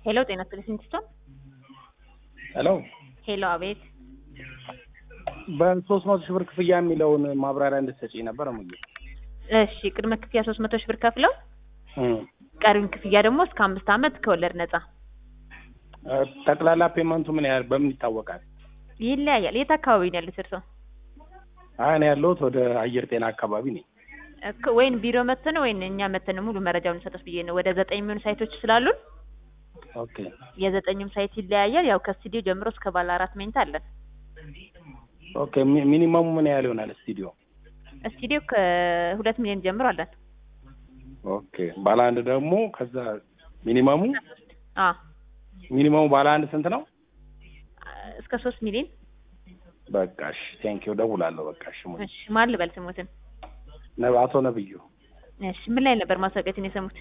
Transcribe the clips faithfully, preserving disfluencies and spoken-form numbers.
ሄሎ ጤና ይስጥልኝ ሲስተር ሄሎ ሄሎ አቤት በሶስት መቶ ሺህ ብር ክፍያ የሚለውን ማብራሪያ እንድትሰጪኝ ነበር ሙሉ እሺ ቅድመ ክፍያ ሶስት መቶ ሺህ ብር ከፍለው እም ቀሪውን ክፍያ ደግሞ እስከ አምስት አመት ከወለድ ነፃ ጠቅላላ ፔመንቱ ምን ያህል በምን ይታወቃል? ይለያያል። የት አካባቢ ነው ያሉት እርሶ? አይ እኔ ያለሁት ወደ አየር ጤና አካባቢ ነኝ። እኮ ወይን ቢሮ መተን ወይን እኛ መተን ሙሉ መረጃውን ሰጥተስ ብዬ ነው። ወደ ዘጠኝ የሚሆኑ ሳይቶች ስላሉን ኦኬ የዘጠኙም ሳይት ይለያያል። ያው ከስቱዲዮ ጀምሮ እስከ ባለ አራት መኝታ አለን። ኦኬ ሚኒመሙ ምን ያህል ይሆናል ስቱዲዮ? ስቱዲዮ ከሁለት ሚሊዮን ጀምሮ አለን። ኦኬ ባለ አንድ ደግሞ ከዛ ሚኒመሙ አ ሚኒመሙ ባለ አንድ ስንት ነው? እስከ ሶስት ሚሊዮን። በቃሽ ቴንክ ዩ ደውላለሁ። በቃሽ ሙሉ እሺ ማን ልበል ስሙትን? ነው አቶ ነብዩ። እሺ ምን ላይ ነበር ማስታወቂያችን የሰሙት?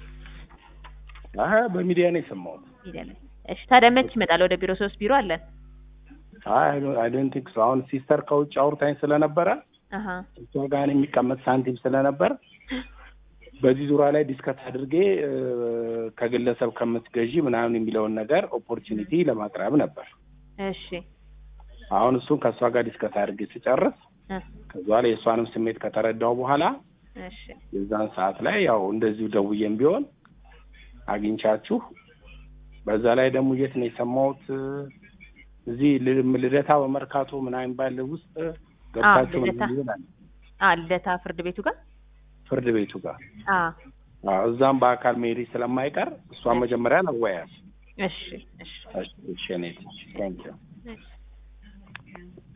አህ በሚዲያ ነው የሰማሁት። ሚዲያ ላይ። እሺ ታዲያ መች ይመጣል ወደ ቢሮ? ሶስት ቢሮ አለን። አይ አይ ዶንት ቲንክ ሶ አሁን ሲስተር ከውጭ አውርታኝ ስለነበረ አሃ እሷ ጋር የሚቀመጥ ሳንቲም ስለነበር በዚህ ዙሪያ ላይ ዲስከስ አድርጌ ከግለሰብ ከምትገዢ ምናምን የሚለውን ነገር ኦፖርቹኒቲ ለማቅረብ ነበር። እሺ አሁን እሱን ከሷ ጋር ዲስከስ አድርጌ ሲጨርስ ከዛ ላይ የሷንም ስሜት ከተረዳው በኋላ እሺ የዛን ሰዓት ላይ ያው እንደዚሁ ደውዬም ቢሆን አግኝቻችሁ በዛ ላይ ደግሞ የት ነው የሰማሁት እዚህ ልደታ በመርካቶ ምናምን ባለ ውስጥ ገብታችሁ ምን ይላል? አ ልደታ ፍርድ ቤቱ ጋር ፍርድ ቤቱ ጋር አ አዎ እዛም በአካል መሄድ ስለማይቀር እሷን መጀመሪያ ነው ወያስ እሺ እሺ እሺ እሺ ኔት ታንክ ዩ